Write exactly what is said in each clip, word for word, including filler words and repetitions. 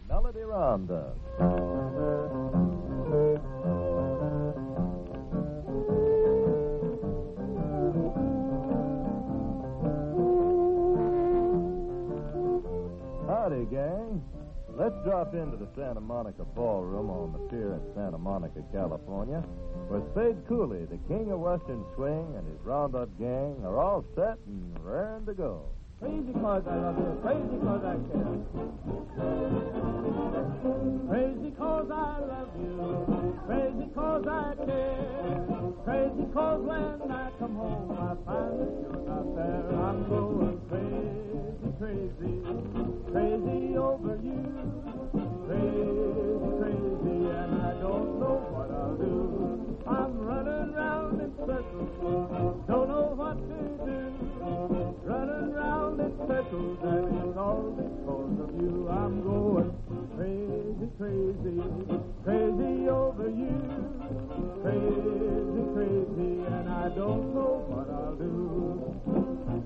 Melody Roundup. Howdy, gang. Let's drop into the Santa Monica Ballroom on the pier in Santa Monica, California, where Spade Cooley, the king of Western swing, and his Roundup gang are all set and raring to go. Crazy cause I love you, crazy cause I care. Crazy cause I love you, crazy cause I care. Crazy cause when I come home I find that you're not there. I'm going crazy, crazy, crazy over you. Crazy, crazy, and I don't know what I'll do. I'm running round in circles, don't know what to do. Running round in circles, and it's all because of you. I'm going crazy, crazy, crazy over you. Crazy, crazy, and I don't know what I'll do.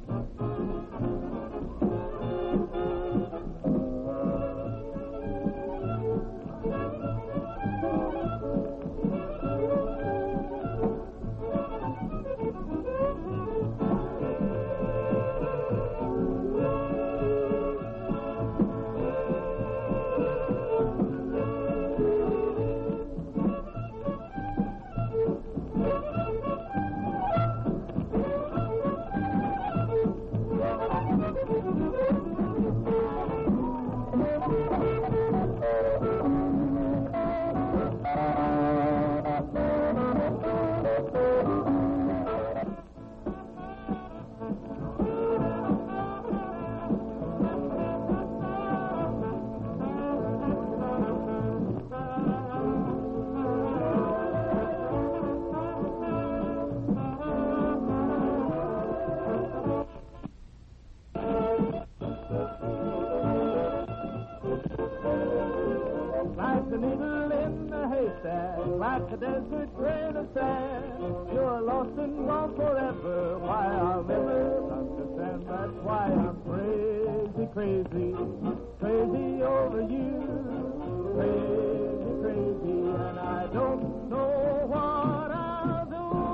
Like a desert grain of sand, you're lost and gone forever. Why, I'll never understand. That's why I'm crazy, crazy, crazy over you. Crazy, crazy, and I don't know what I'll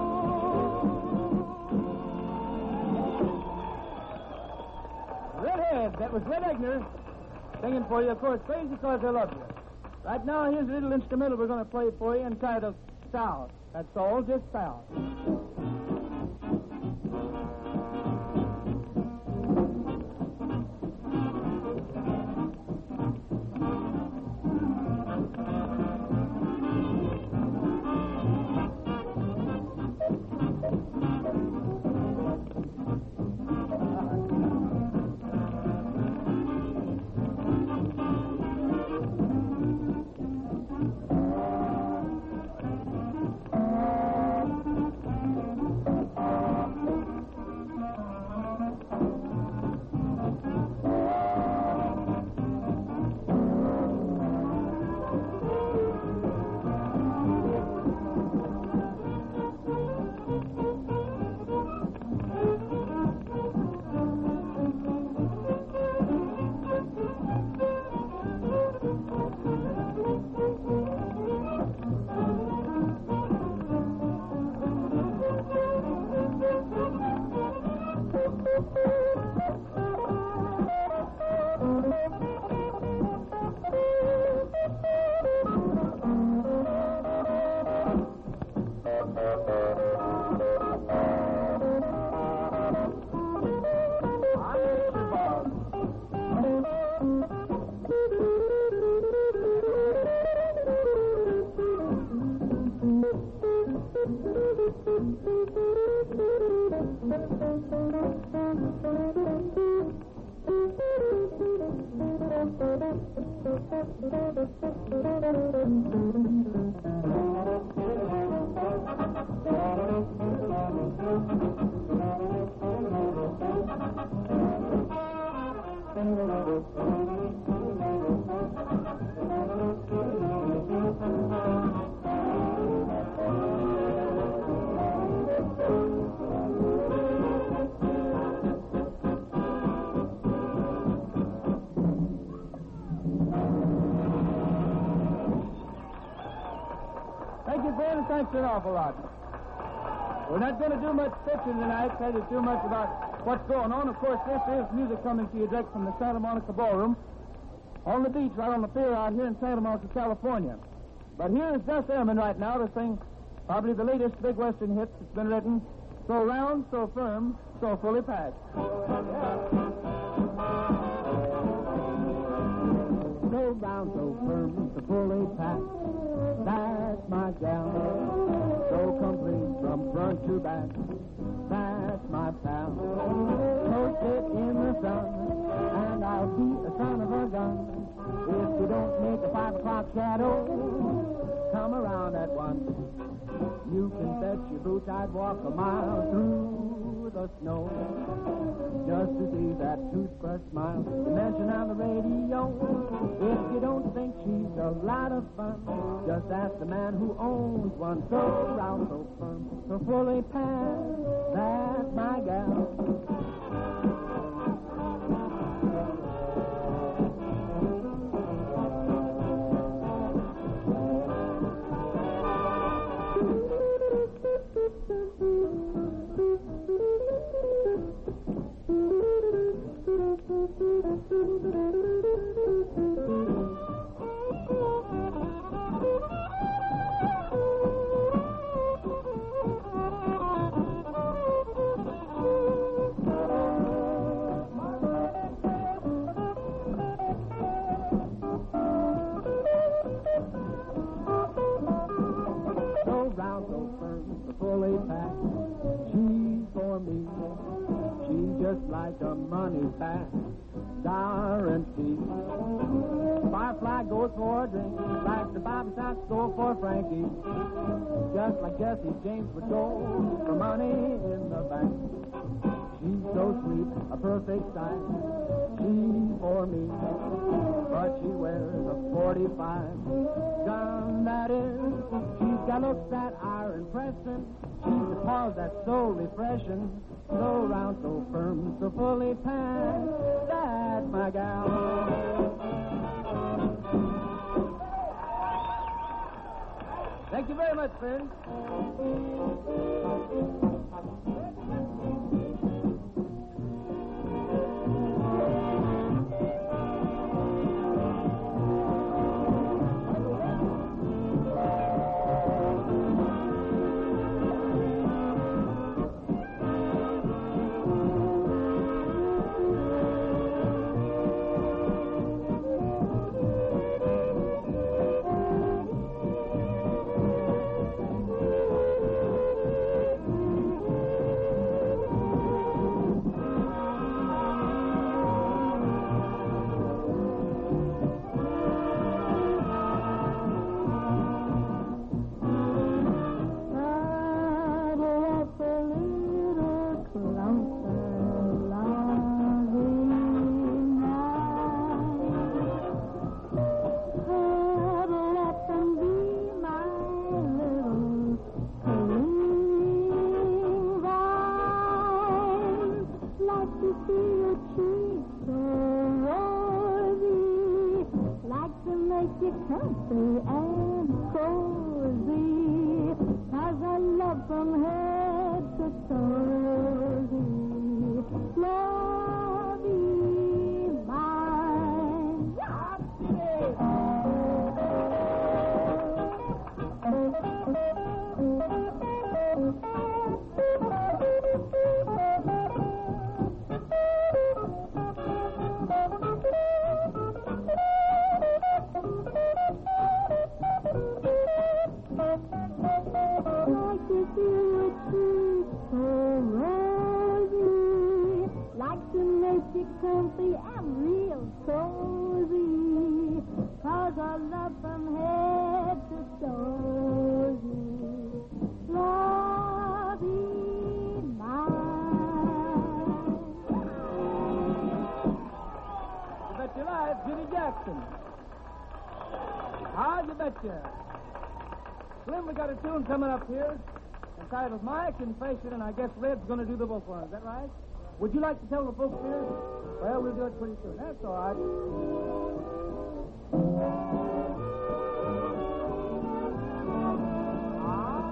do. Redhead, that was Red Egner singing for you, of course, Crazy Cause I Love You. Right now, here's a little instrumental we're going to play for you entitled South. That's all, just South. thanks an awful lot. We're not going to do much pitching tonight, tell you too much about what's going on. Of course, this is music coming to you direct from the Santa Monica Ballroom on the beach right on the pier out here in Santa Monica, California. But here is Gus Ehrman right now to sing probably the latest big Western hit that's been written, So Round, So Firm, So Fully Packed. So round, so firm, so fully packed, that's my gal. So complete from front to back, that's my pal. Toasted in the sun, and I'll be a son of a gun. If you don't make a five o'clock shadow, come around at once. You can bet your boots I'd walk a mile through the snow just to see that toothbrush smile you mention on the radio. If you don't think she's a lot of fun, just ask the man who owns one. So round, so firm, so fully packed, that's my gal. Like a money back guarantee. Firefly goes for a drink, like the Bobby Sox go for Frankie. Just like Jesse James would go for money in the bank. She's so sweet, a perfect sight. She's for me, but she wears a forty-five gun, that is. She's got looks that are impressive. She's a pause that's so refreshing. So round, so firm, so fully packed, that's my gal. Thank you very much, friends. Comfy and cozy, 'cause I love from head to toe. Love ye mine. Comfy and real cozy, 'cause I love from head to toe. Love ye mine. You bet your life, Jimmy Jackson. Ah, you betcha. Slim, we got a tune coming up here entitled My Confession, and I guess Red's going to do the book one. Is that right? Would you like to tell the folks here? Well, we'll do it pretty soon. That's all right. Ah.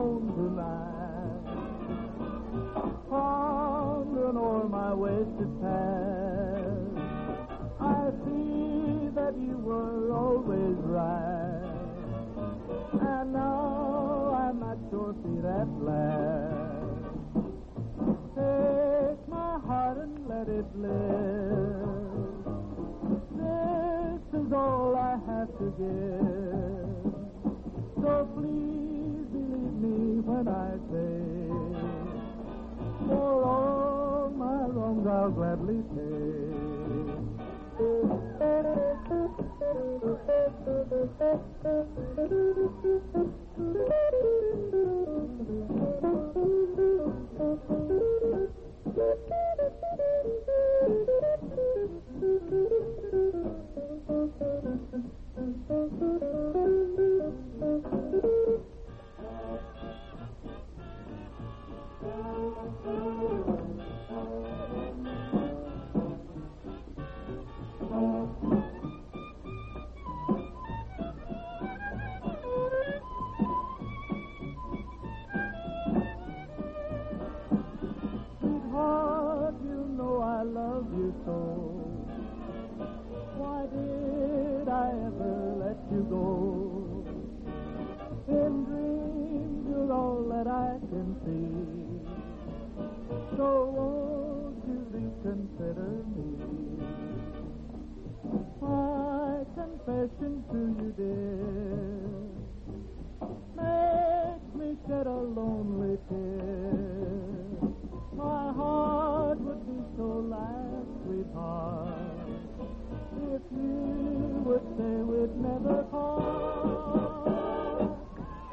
alone tonight, pondering o'er my wasted past. I see that you were always right, and now I'm at your feet at last. Take my heart and let it live. This is all I have to give. So please believe me when I say, for all my wrongs I'll gladly pay. Sweetheart, you know I love you so. Why did I ever let you go? In dreams, you're all that I can see. So won't you reconsider me? My confession to you, dear, makes me shed a lonely tear. My heart would be so glad, sweetheart, if you would say we'd never part.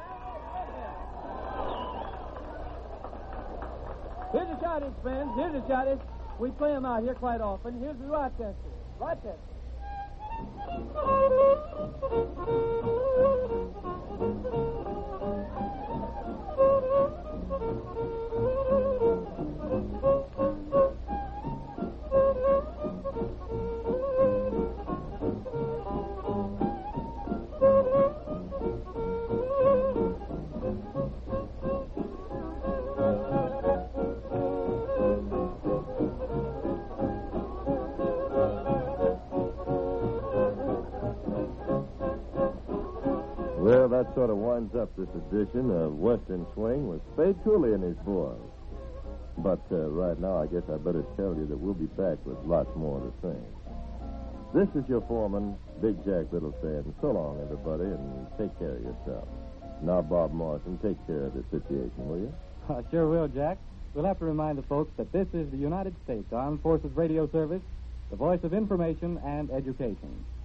Here's the shotties, friends. Here's the shotties. We play them out here quite often. Here's the Rochester. Rochester. Well, that sort of winds up this edition of Western Swing with Spade Cooley and his boys. But uh, right now, I guess I better tell you that we'll be back with lots more to sing. This is your foreman, Big Jack Little, saying so long, everybody, and take care of yourself. Now, Bob Morrison, take care of the situation, will you? I sure will, Jack. We'll have to remind the folks that this is the United States Armed Forces Radio Service, the voice of information and education.